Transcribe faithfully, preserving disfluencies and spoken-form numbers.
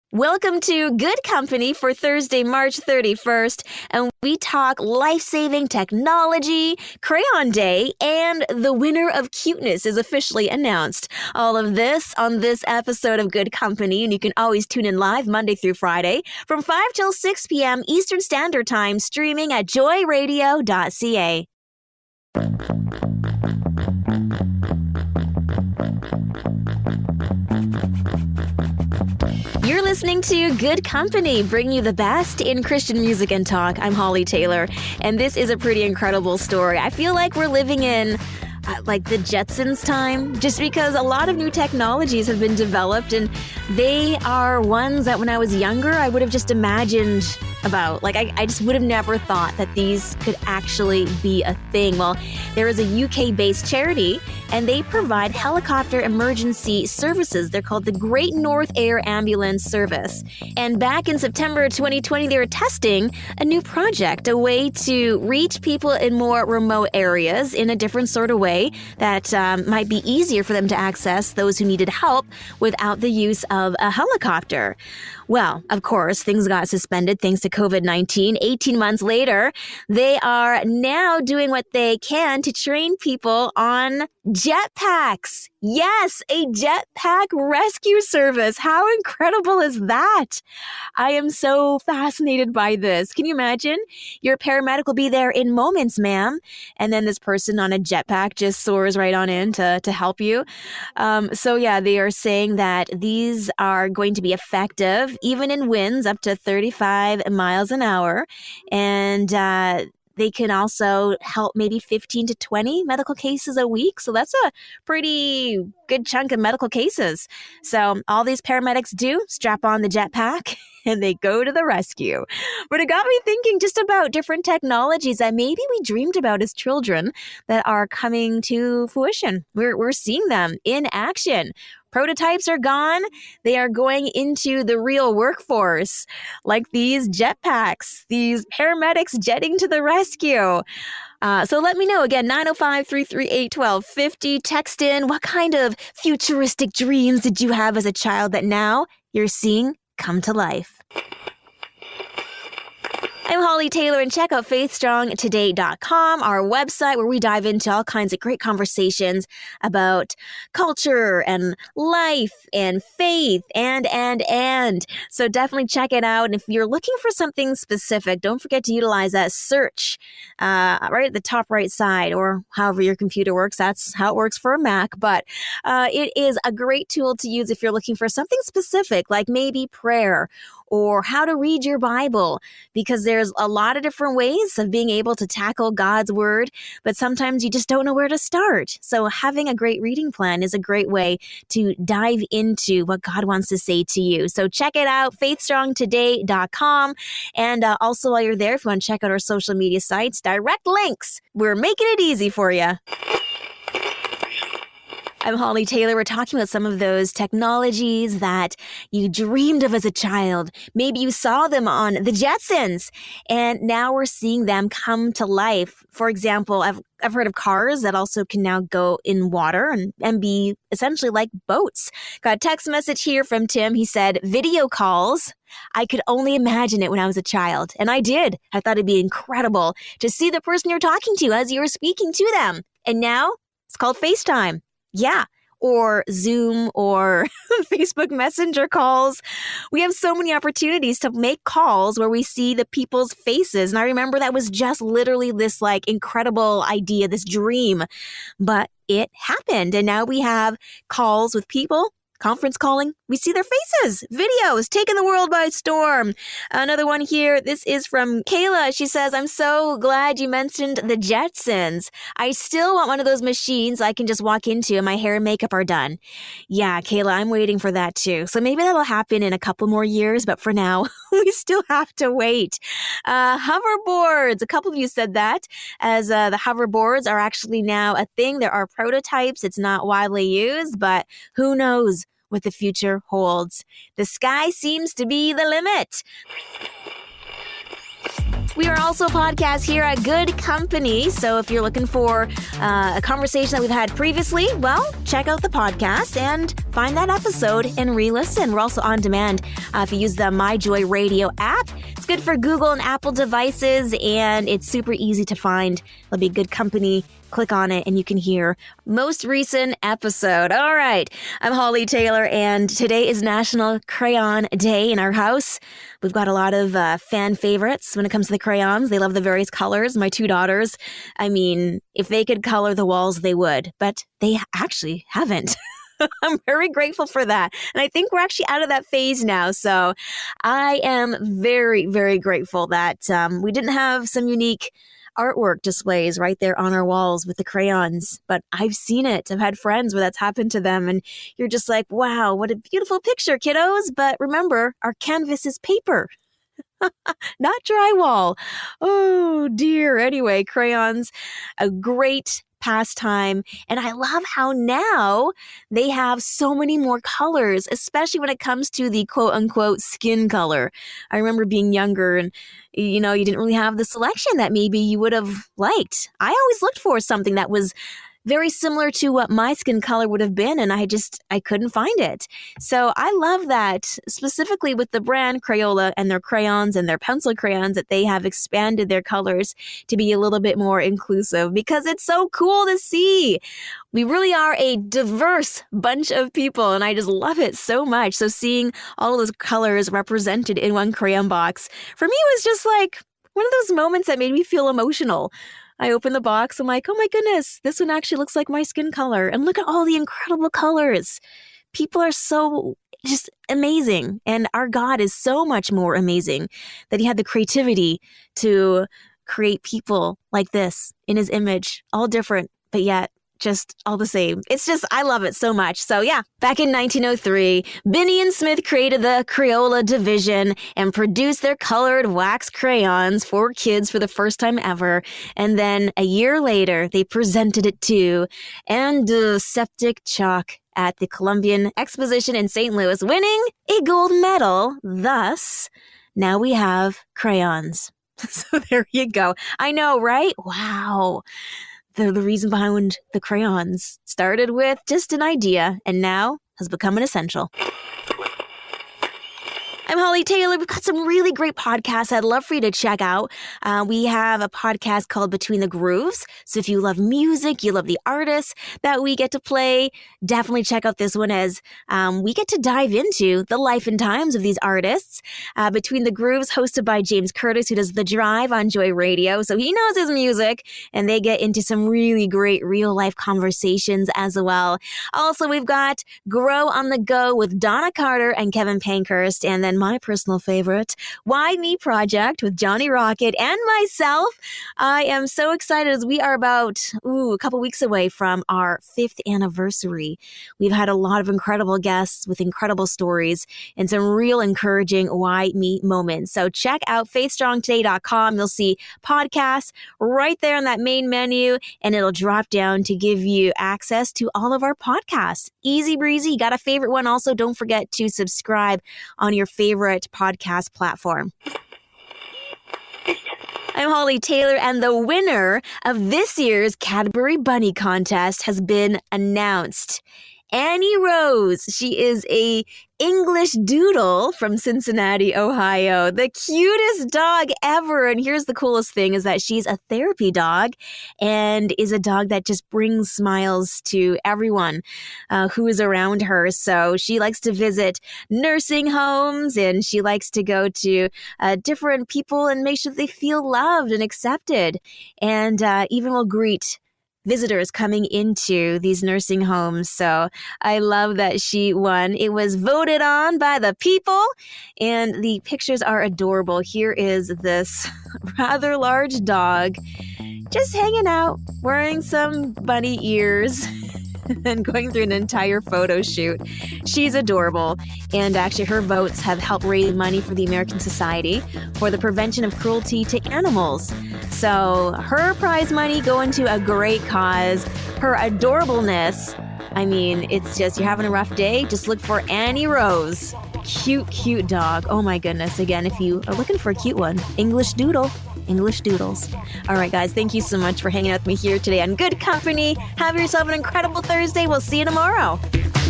Welcome to Good Company for Thursday, March thirty-first, and we talk life-saving technology, Crayon Day, and the winner of cuteness is officially announced. All of this on this episode of Good Company, and you can always tune in live Monday through Friday from five till six p.m. Eastern Standard Time, streaming at joy radio dot c a. You're listening to Good Company, bringing you the best in Christian music and talk. I'm Holly Taylor, and this is a pretty incredible story. I feel like we're living in uh, like the Jetsons time, just because a lot of new technologies have been developed, and they are ones that when I was younger, I would have just imagined about. Like, I, I just would have never thought that these could actually be a thing. Well, there is a U K-based charity, and they provide helicopter emergency services. They're called the Great North Air Ambulance Service. And back in September twenty twenty, they were testing a new project, a way to reach people in more remote areas in a different sort of way that um, might be easier for them to access those who needed help without the use of a helicopter. Well, of course, things got suspended thanks to covid nineteen. eighteen months later, they are now doing what they can to train people on jetpacks. Yes, a jetpack rescue service. How incredible is that? I am so fascinated by this. Can you imagine? Your paramedic will be there in moments, ma'am. And then this person on a jetpack just soars right on in to, to help you. Um, so yeah, they are saying that these are going to be effective even in winds up to thirty-five miles an hour. And uh, they can also help maybe fifteen to twenty medical cases a week. So that's a pretty good chunk of medical cases. So all these paramedics do, strap on the jetpack and they go to the rescue. But it got me thinking just about different technologies that maybe we dreamed about as children that are coming to fruition. We're, we're seeing them in action. Prototypes are gone. They are going into the real workforce, like these jetpacks, these paramedics jetting to the rescue. Uh, so let me know. Again, nine oh five, three three eight, one two five oh. Text in. What kind of futuristic dreams did you have as a child that now you're seeing come to life? I'm Holly Taylor, and check out faith strong today dot com, our website where we dive into all kinds of great conversations about culture and life and faith and, and, and. So definitely check it out. And if you're looking for something specific, don't forget to utilize that search uh, right at the top right side, or however your computer works. That's how it works for a Mac. But uh, it is a great tool to use if you're looking for something specific, like maybe prayer or how to read your Bible, because there's a lot of different ways of being able to tackle God's word, but sometimes you just don't know where to start. So having a great reading plan is a great way to dive into what God wants to say to you. So check it out, faith strong today dot com. And uh, also while you're there, if you want to check out our social media sites, direct links. We're making it easy for you. I'm Holly Taylor. We're talking about some of those technologies that you dreamed of as a child. Maybe you saw them on the Jetsons, and now we're seeing them come to life. For example, I've I've heard of cars that also can now go in water and, and be essentially like boats. Got a text message here from Tim. He said, video calls. I could only imagine it when I was a child. And I did. I thought it'd be incredible to see the person you're talking to as you were speaking to them. And now it's called FaceTime. Yeah. Or Zoom or Facebook Messenger calls. We have so many opportunities to make calls where we see the people's faces. And I remember that was just literally this like incredible idea, this dream, but it happened. And now we have calls with people. Conference calling, we see their faces, videos, taking the world by storm. Another one here, this is from Kayla. She says, I'm so glad you mentioned the Jetsons. I still want one of those machines I can just walk into and my hair and makeup are done. Yeah, Kayla, I'm waiting for that too. So maybe that'll happen in a couple more years, but for now, we still have to wait. Uh, hoverboards, a couple of you said that, as uh, the hoverboards are actually now a thing. There are prototypes. It's not widely used, but who knows what the future holds. The sky seems to be the limit. We are also a podcast here at Good Company. So if you're looking for uh, a conversation that we've had previously, well, check out the podcast and find that episode and re-listen. We're also on demand uh, if you use the MyJoy Radio app. It's good for Google and Apple devices, and it's super easy to find. It'll be Good Company. Click on it and you can hear most recent episode. All right. I'm Holly Taylor, and today is National Crayon Day in our house. We've got a lot of uh, fan favorites when it comes to the crayons. They love the various colors. My two daughters, I mean, if they could color the walls, they would, but they actually haven't. I'm very grateful for that. And I think we're actually out of that phase now. So I am very, very grateful that um, we didn't have some unique artwork displays right there on our walls with the crayons. But I've seen it. I've had friends where that's happened to them. And you're just like, wow, what a beautiful picture, kiddos. But remember, our canvas is paper. Not drywall. Oh, dear. Anyway, crayons, a great pastime. And I love how now they have so many more colors, especially when it comes to the quote unquote skin color. I remember being younger and, you know, you didn't really have the selection that maybe you would have liked. I always looked for something that was very similar to what my skin color would have been, and I just, I couldn't find it. So I love that, specifically with the brand Crayola and their crayons and their pencil crayons, that they have expanded their colors to be a little bit more inclusive, because it's so cool to see. We really are a diverse bunch of people, and I just love it so much. So seeing all of those colors represented in one crayon box, for me, was just like one of those moments that made me feel emotional. I open the box, I'm like, oh my goodness, this one actually looks like my skin color. And look at all the incredible colors. People are so just amazing. And our God is so much more amazing that he had the creativity to create people like this in his image, all different, but yet just all the same. It's just, I love it so much. So yeah, back in nineteen oh three, Binney and Smith created the Crayola division and produced their colored wax crayons for kids for the first time ever. And then a year later, they presented it to Antiseptic Chalk at the Columbian Exposition in Saint Louis, winning a gold medal. Thus, now we have crayons. So there you go. I know, right? Wow. The, the reason behind the crayons started with just an idea and now has become an essential. I'm Holly Taylor. We've got some really great podcasts I'd love for you to check out. Uh, we have a podcast called Between the Grooves. So if you love music, you love the artists that we get to play, definitely check out this one, as um, we get to dive into the life and times of these artists. Uh, Between the Grooves, hosted by James Curtis, who does The Drive on Joy Radio. So he knows his music, and they get into some really great real-life conversations as well. Also, we've got Grow on the Go with Donna Carter and Kevin Pankhurst, and then my personal favorite, Why Me Project with Johnny Rocket and myself. I am so excited as we are about ooh, a couple weeks away from our fifth anniversary. We've had a lot of incredible guests with incredible stories and some real encouraging Why Me moments. So check out faith strong today dot com. You'll see podcasts right there on that main menu, and it'll drop down to give you access to all of our podcasts. Easy breezy. You got a favorite one? Also, don't forget to subscribe on your favorite favorite podcast platform. I'm Holly Taylor, and the winner of this year's Cadbury Bunny Contest has been announced. Annie Rose. She is a English doodle from Cincinnati, Ohio. The cutest dog ever. And here's the coolest thing is that she's a therapy dog and is a dog that just brings smiles to everyone uh, who is around her. So she likes to visit nursing homes, and she likes to go to uh, different people and make sure they feel loved and accepted, and uh, even will greet visitors coming into these nursing homes. So I love that she won. It was voted on by the people, and the pictures are adorable. Here is this rather large dog just hanging out, wearing some bunny ears and going through an entire photo shoot. She's adorable. And actually her votes have helped raise money for the American Society for the Prevention of Cruelty to Animals. So her prize money going to a great cause. Her adorableness, I mean, it's just, you're having a rough day, just look for Annie Rose. Cute, cute dog. Oh my goodness. Again, if you are looking for a cute one, English Doodle. English Doodles. All right, guys, thank you so much for hanging out with me here today on Good Company. Have yourself an incredible Thursday. We'll see you tomorrow.